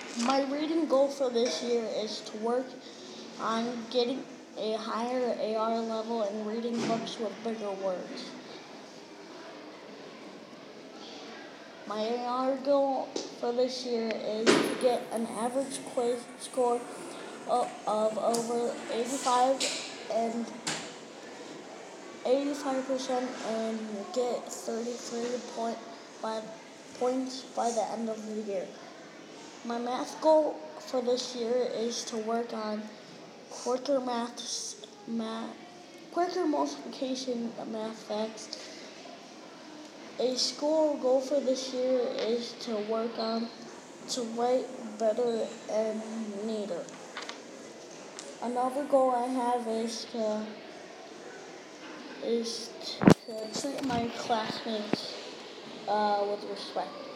My reading goal for this year is to work on getting a higher AR level and reading books with bigger words. My AR goal for this year is to get an average quiz score of over 85% and get 33 points by the end of the year. My math goal for this year is to work on quicker multiplication math facts. A school goal for this year is to work on to write better and neater. Another goal I have is to treat my classmates with respect.